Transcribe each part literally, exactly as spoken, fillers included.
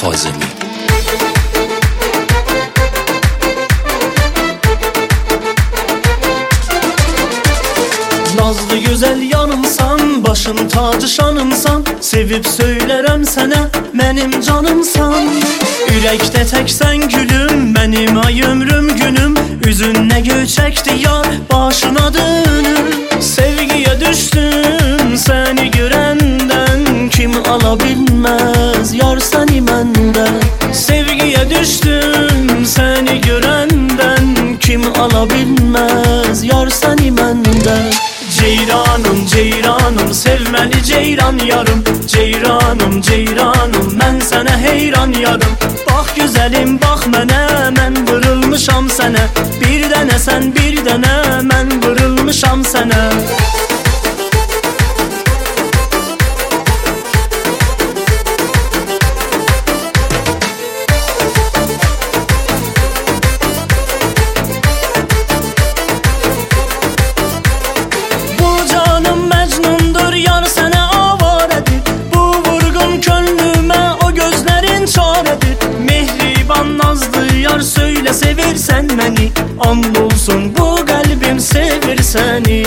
Kazemi. Nazlı güzel yanımsan, başım tacı şanımsan, sevip söylerem sana benim canımsan. Yürekte tek sen gülüm, benim ay ömrüm günüm, üzünne göçekti yar başına dönüm. Sevgiye düştüm seni görenden, kim alabilmez yar seni benden. Sevgiye düştüm seni görenden, kim alabilmez yar seni benden. Ceyranım ceyranım sevmeli ceyran yarım, ceyranım ceyranım ben sana heyran yarım. Bak güzelim bak mənə, mən vırılmışam sənə, bir dənə sən bir dənə mən vırılmışam sənə. Söyle seversen beni, and olsun bu kalbim sever seni.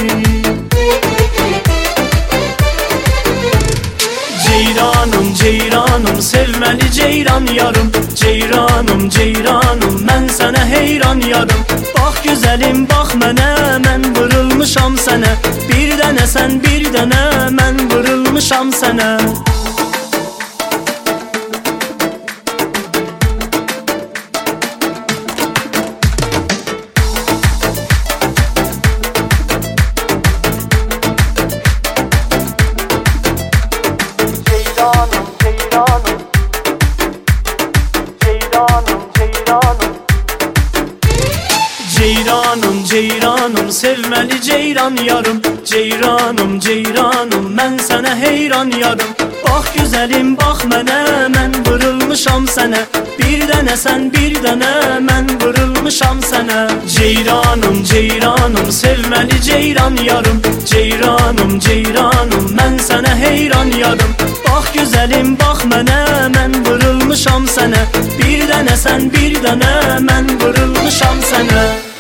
Ceyranım ceyranım sevmeli ceyran yarım, ceyranım ceyranım ben sana heyran yarım. Bak güzelim bak mənə, mən vırılmışam sənə, bir dənə sən bir dənə mən vırılmışam sənə. Ceyranım ceyranım sevmeli ceyran yarım, ceyranım ceyranım ben sana heyran yarım. Bak güzelim bak mənə, mən vırılmışam sənə, bir dənə sən bir dənə mən vırılmışam sənə. Ceyranım ceyranım sevmeli ceyran yarım, ceyranım ceyranım ben sana heyran yarım. Bak güzelim bak mənə, mən vırılmışam sənə, bir dənə sən bir dənə mən vırılmışam sənə.